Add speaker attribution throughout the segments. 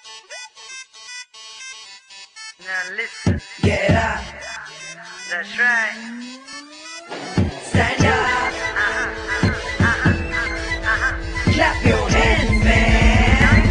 Speaker 1: Now listen.
Speaker 2: Get up.
Speaker 1: That's right.
Speaker 2: Stand up. Clap your hands, man.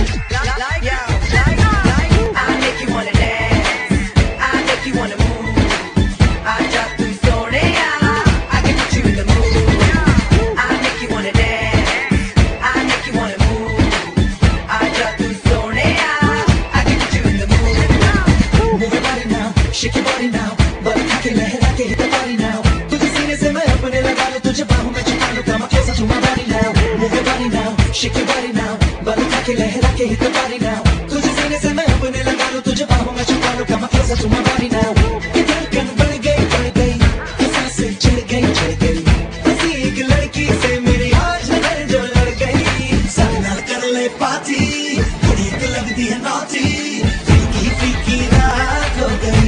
Speaker 2: I make you wanna dance. I make you wanna move. I drop through Sonia. I can put you in the mood. I make you wanna dance. I make you wanna move. I drop through Sonia. I can put you in the mood.
Speaker 3: Move your body now, shake your body now. बरखा के लहरा के hit the body now. तुझे सीने से मैं अपने लगा लूं, तुझे बाहों में छुपा लूं, come closer to my body now. Move your body now, shake your body now. बरखा के लहरा के hit the body now. तुझे सीने से मैं अपने लगा लूं, तुझे बाहों में छुपा लूं, come closer to my body now. ये धड़कन बढ़ गई, ये सांसें चढ़ गई. हंसी एक लड़की से मेरी आज नजर जो लड़ गई. सारे नाल कर ले पार्टी, थोड़ी तो लगती है naughty. Freaky freaky रात हो गई.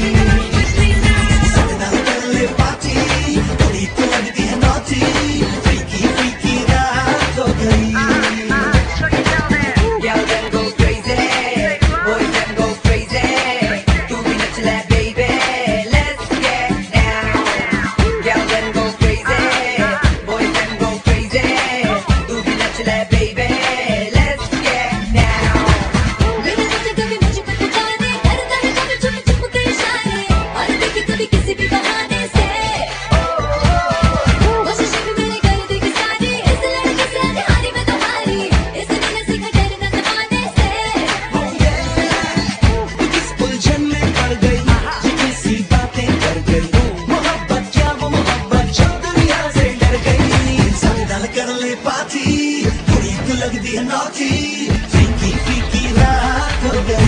Speaker 3: लगती है naughty, freaky freaky रात हो गई.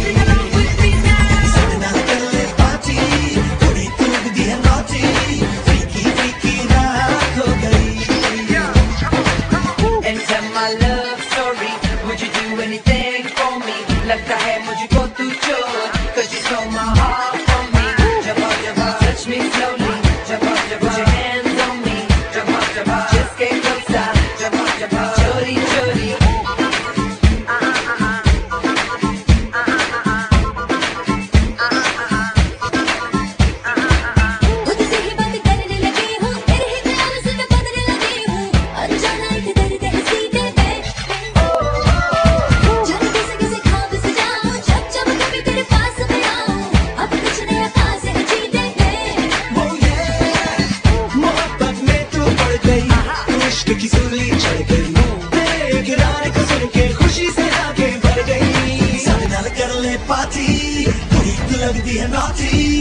Speaker 3: सारे नाल कर ले party, थोड़ी तो लगती है naughty, freaky freaky रात हो गई.
Speaker 2: And tell my love story. Would you do anything for me? लगता है मुझको तू चोर, 'cause you stole my heart from me. Jabba, touch me slowly. Jabba, put your hands on me. Jabba, just get closer. Jabba, chori chori.
Speaker 3: की सूली चढ़ गई, तेरे गिराने को सुन के खुशी से आंखें भर गई. सारे नाल कर ले पार्टी, थोड़ी तो लगती है naughty.